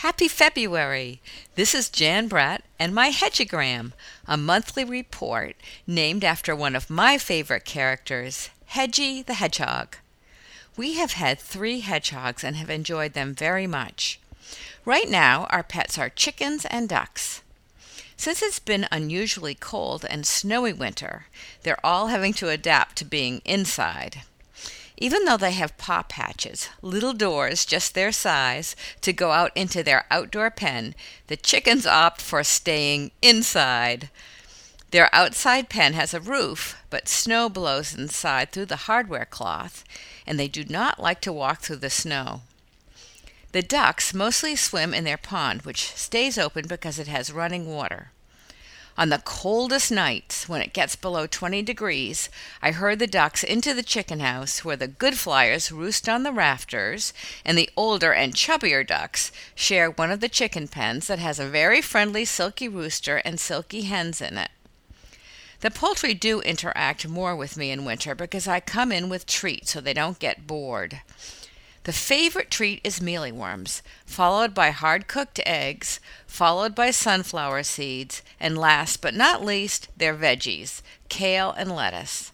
Happy February! This is Jan Bratt and my Hedgeogram, a monthly report named after one of my favorite characters, Hedgie the Hedgehog. We have had 3 hedgehogs and have enjoyed them very much. Right now, our pets are chickens and ducks. Since it's been unusually cold and snowy winter, they're all having to adapt to being inside. Even though they have paw patches, little doors just their size, to go out into their outdoor pen, the chickens opt for staying inside. Their outside pen has a roof, but snow blows inside through the hardware cloth, and they do not like to walk through the snow. The ducks mostly swim in their pond, which stays open because it has running water. On the coldest nights, when it gets below 20 degrees, I herd the ducks into the chicken house where the good flyers roost on the rafters, and the older and chubbier ducks share one of the chicken pens that has a very friendly silky rooster and silky hens in it. The poultry do interact more with me in winter because I come in with treats so they don't get bored. The favorite treat is mealyworms, followed by hard-cooked eggs, followed by sunflower seeds, and last but not least, their veggies, kale and lettuce.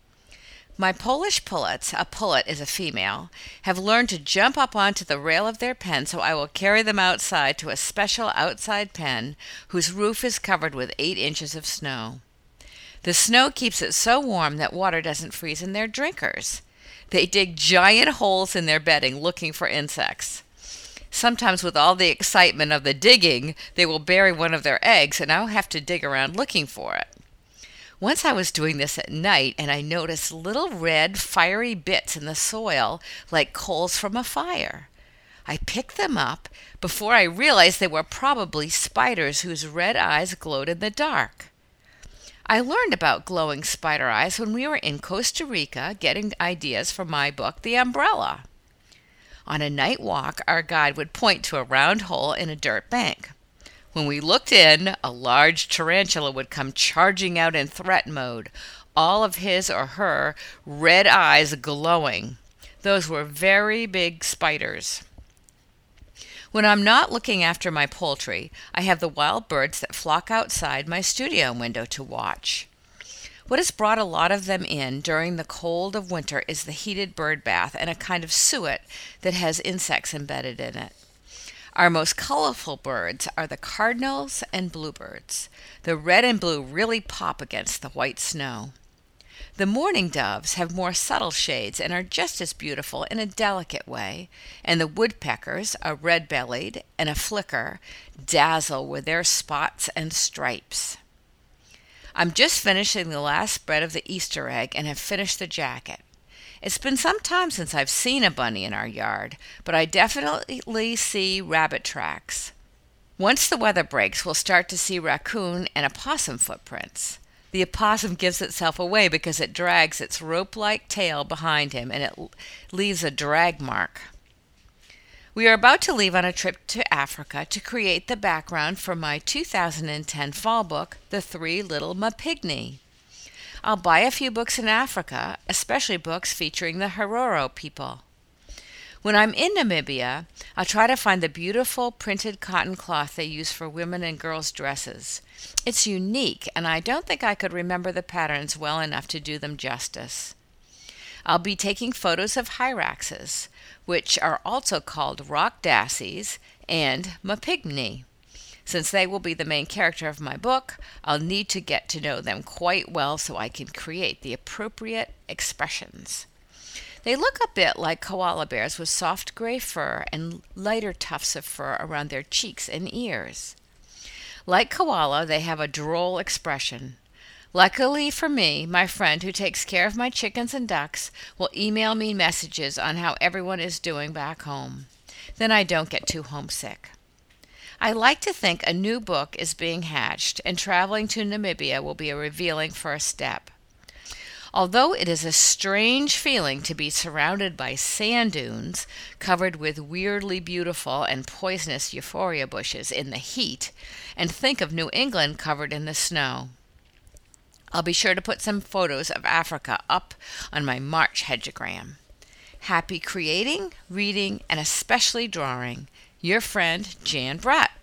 My Polish pullets, a pullet is a female, have learned to jump up onto the rail of their pen, so I will carry them outside to a special outside pen whose roof is covered with 8 inches of snow. The snow keeps it so warm that water doesn't freeze in their drinkers. They dig giant holes in their bedding looking for insects. Sometimes with all the excitement of the digging, they will bury one of their eggs and I'll have to dig around looking for it. Once I was doing this at night and I noticed little red fiery bits in the soil like coals from a fire. I picked them up before I realized they were probably spiders whose red eyes glowed in the dark. I learned about glowing spider eyes when we were in Costa Rica getting ideas for my book, The Umbrella. On a night walk, our guide would point to a round hole in a dirt bank. When we looked in, a large tarantula would come charging out in threat mode, all of his or her red eyes glowing. Those were very big spiders. When I'm not looking after my poultry, I have the wild birds that flock outside my studio window to watch. What has brought a lot of them in during the cold of winter is the heated bird bath and a kind of suet that has insects embedded in it. Our most colorful birds are the cardinals and bluebirds. The red and blue really pop against the white snow. The mourning doves have more subtle shades and are just as beautiful in a delicate way, and the woodpeckers, a red-bellied and a flicker, dazzle with their spots and stripes. I'm just finishing the last spread of the Easter egg and have finished the jacket. It's been some time since I've seen a bunny in our yard, but I definitely see rabbit tracks. Once the weather breaks, we'll start to see raccoon and opossum footprints. The opossum gives itself away because it drags its rope-like tail behind him and it leaves a drag mark. We are about to leave on a trip to Africa to create the background for my 2010 fall book, The 3 Little Mapigni. I'll buy a few books in Africa, especially books featuring the Herero people. When I'm in Namibia, I'll try to find the beautiful printed cotton cloth they use for women and girls' dresses. It's unique, and I don't think I could remember the patterns well enough to do them justice. I'll be taking photos of hyraxes, which are also called rock dassies and mapigni. Since they will be the main character of my book, I'll need to get to know them quite well so I can create the appropriate expressions. They look a bit like koala bears with soft gray fur and lighter tufts of fur around their cheeks and ears. Like koala, they have a droll expression. Luckily for me, my friend who takes care of my chickens and ducks will email me messages on how everyone is doing back home. Then I don't get too homesick. I like to think a new book is being hatched, and traveling to Namibia will be a revealing first step. Although it is a strange feeling to be surrounded by sand dunes covered with weirdly beautiful and poisonous euphorbia bushes in the heat, and think of New England covered in the snow. I'll be sure to put some photos of Africa up on my March hedgeogram. Happy creating, reading, and especially drawing. Your friend, Jan Bratt.